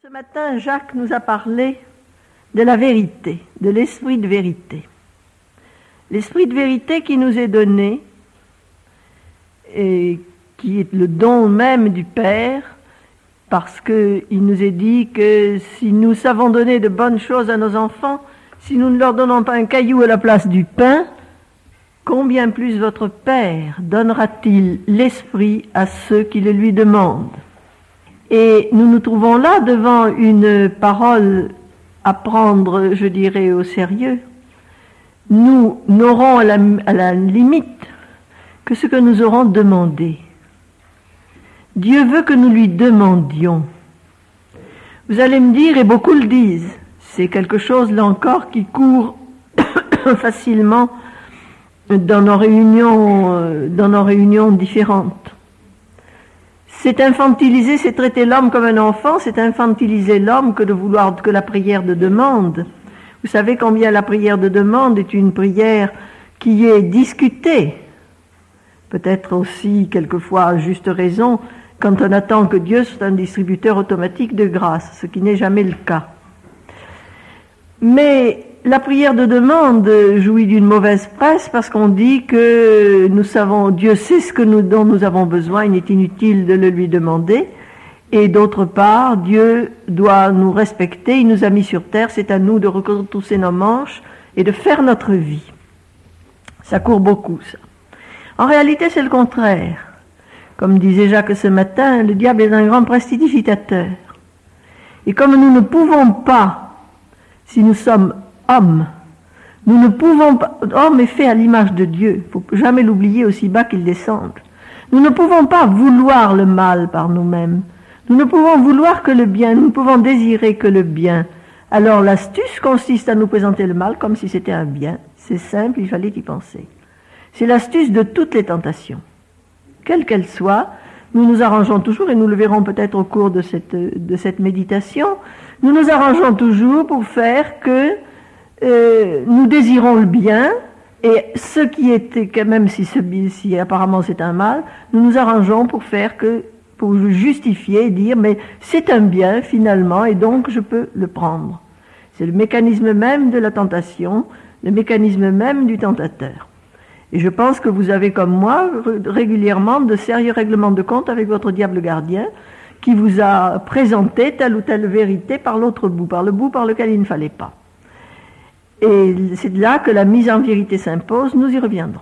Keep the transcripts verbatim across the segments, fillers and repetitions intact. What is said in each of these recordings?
Ce matin, Jacques nous a parlé de la vérité, de l'esprit de vérité. L'esprit de vérité qui nous est donné et qui est le don même du Père, parce qu'il nous est dit que si nous savons donner de bonnes choses à nos enfants, si nous ne leur donnons pas un caillou à la place du pain, combien plus votre Père donnera-t-il l'esprit à ceux qui le lui demandent? Et nous nous trouvons là devant une parole à prendre, je dirais, au sérieux. Nous n'aurons à la, à la limite que ce que nous aurons demandé. Dieu veut que nous lui demandions. Vous allez me dire, et beaucoup le disent, c'est quelque chose là encore qui court facilement dans nos réunions, dans nos réunions différentes. C'est infantiliser, c'est traiter l'homme comme un enfant, c'est infantiliser l'homme que de vouloir que la prière de demande. Vous savez combien la prière de demande est une prière qui est discutée, peut-être aussi quelquefois à juste raison, quand on attend que Dieu soit un distributeur automatique de grâce, ce qui n'est jamais le cas. Mais la prière de demande jouit d'une mauvaise presse parce qu'on dit que nous savons, Dieu sait ce que nous, dont nous avons besoin, il est inutile de le lui demander. Et d'autre part, Dieu doit nous respecter, il nous a mis sur terre, c'est à nous de retrousser nos manches et de faire notre vie. Ça court beaucoup, ça. En réalité, c'est le contraire. Comme disait Jacques ce matin, le diable est un grand prestidigitateur. Et comme nous ne pouvons pas, si nous sommes hommes, nous ne pouvons pas, homme est fait à l'image de Dieu, il ne faut jamais l'oublier aussi bas qu'il descende. Nous ne pouvons pas vouloir le mal par nous-mêmes. Nous ne pouvons vouloir que le bien, nous ne pouvons désirer que le bien. Alors l'astuce consiste à nous présenter le mal comme si c'était un bien. C'est simple, il fallait y penser. C'est l'astuce de toutes les tentations. Quelles qu'elles soient, nous nous arrangeons toujours, et nous le verrons peut-être au cours de cette, de cette méditation, nous nous arrangeons toujours pour faire que euh, nous désirons le bien, et ce qui était, même si, ce, si apparemment c'est un mal, nous nous arrangeons pour faire que, pour justifier et dire, mais c'est un bien finalement, et donc je peux le prendre. C'est le mécanisme même de la tentation, le mécanisme même du tentateur. Et je pense que vous avez, comme moi, régulièrement de sérieux règlements de compte avec votre diable gardien qui vous a présenté telle ou telle vérité par l'autre bout, par le bout par lequel il ne fallait pas. Et c'est de là que la mise en vérité s'impose, nous y reviendrons.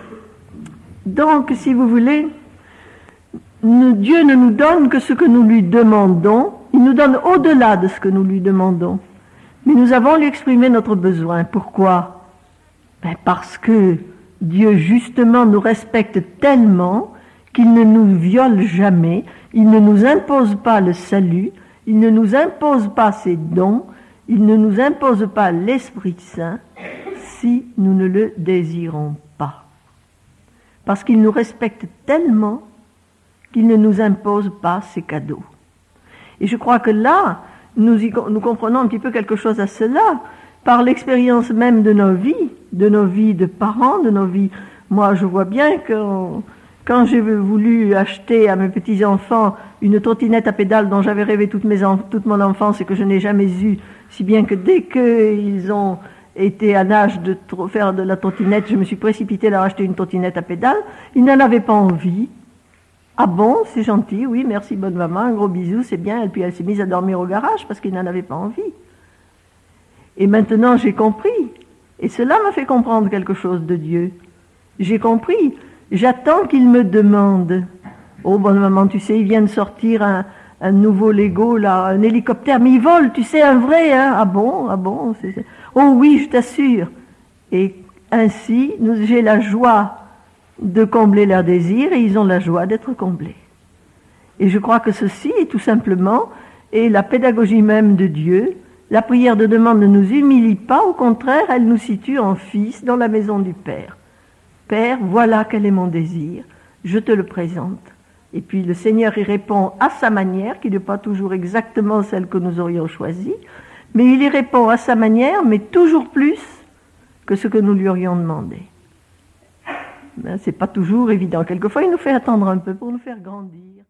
Donc, si vous voulez, nous, Dieu ne nous donne que ce que nous lui demandons, il nous donne au-delà de ce que nous lui demandons. Mais nous avons lui exprimé notre besoin. Pourquoi? Ben parce que Dieu, justement, nous respecte tellement qu'il ne nous viole jamais, il ne nous impose pas le salut, il ne nous impose pas ses dons, il ne nous impose pas l'Esprit Saint si nous ne le désirons pas. Parce qu'il nous respecte tellement qu'il ne nous impose pas ses cadeaux. Et je crois que là, nous, y, nous comprenons un petit peu quelque chose à cela, par l'expérience même de nos vies, de nos vies de parents, de nos vies. Moi, je vois bien que quand j'ai voulu acheter à mes petits-enfants une trottinette à pédales dont j'avais rêvé toute, mes, toute mon enfance et que je n'ai jamais eue, si bien que dès qu'ils ont été à l'âge de faire de la trottinette, je me suis précipitée à leur acheter une trottinette à pédales, ils n'en avaient pas envie. Ah bon, c'est gentil, oui, merci bonne maman, un gros bisou, c'est bien. Et puis elle s'est mise à dormir au garage parce qu'ils n'en avaient pas envie. Et maintenant, j'ai compris. Et cela m'a fait comprendre quelque chose de Dieu. J'ai compris. J'attends qu'il me demande. Oh, bonne maman, tu sais, il vient de sortir un, un nouveau Lego, là, un hélicoptère, mais il vole, tu sais, un vrai, hein. Ah bon, ah bon. C'est, c'est... Oh oui, je t'assure. Et ainsi, nous, j'ai la joie de combler leurs désirs et ils ont la joie d'être comblés. Et je crois que ceci est tout simplement est la pédagogie même de Dieu. La prière de demande ne nous humilie pas, au contraire, elle nous situe en fils dans la maison du Père. Père, voilà quel est mon désir, je te le présente. Et puis le Seigneur y répond à sa manière, qui n'est pas toujours exactement celle que nous aurions choisie, mais il y répond à sa manière, mais toujours plus que ce que nous lui aurions demandé. Ben, c'est pas toujours évident. Quelquefois, il nous fait attendre un peu pour nous faire grandir.